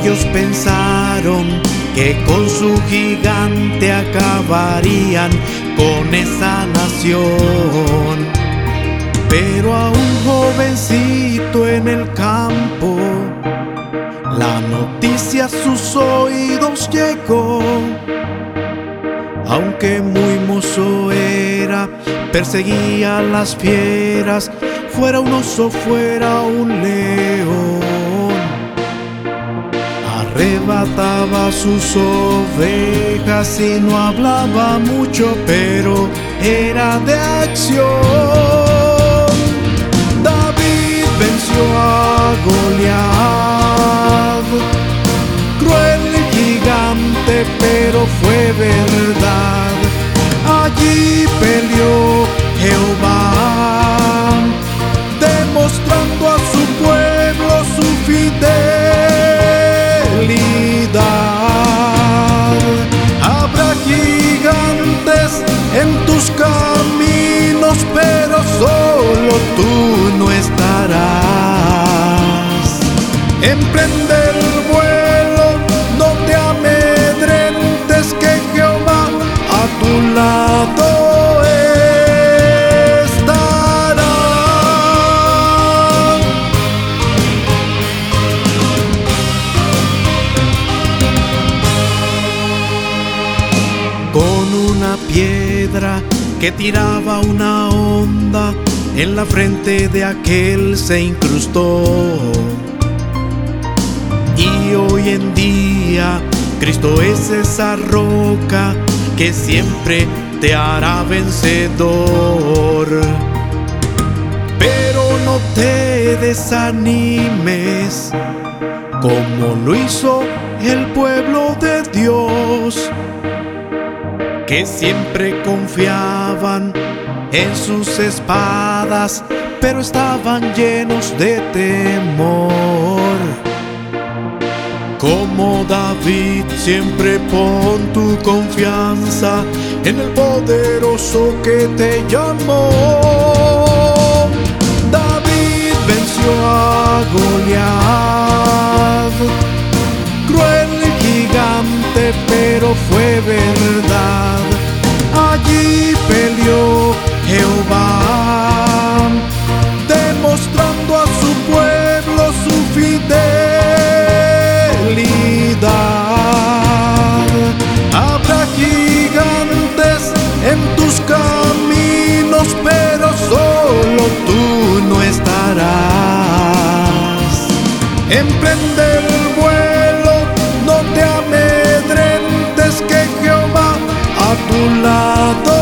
Ellos pensaron que con su gigante acabarían con esa nación. Pero a un jovencito en el campo la noticia a sus oídos llegó. Aunque muy mozo era, perseguía a las fieras, fuera un oso, fuera un león. Arrebataba sus ovejas y no hablaba mucho, pero era de acción. David venció a Goliat, cruel gigante, pero fue verdad. Allí peleó Jehová, demostrando a su pueblo su fidelidad. Habrá gigantes en tus caminos, pero solo tú no estarás. Emprende el vuelo, no te amedrentes, que Jehová a tu lado estará. Con una piedra que tiraba una onda, en la frente de aquel se incrustó. Y hoy en día Cristo es esa roca que siempre te hará vencedor. Pero no te desanimes, como lo hizo el pueblo de Dios, que siempre confiaban en sus espadas, pero estaban llenos de temor. Como David, siempre pon tu confianza en el poderoso que te llamó. David venció a Goliat, cruel gigante, pero fue verdad. Allí peleó Jehová, demostrando a su pueblo su fidelidad. Habrá gigantes en tus caminos, pero solo tú no estarás. Emprende el vuelo, no te amedrentes, que Jehová a tu lado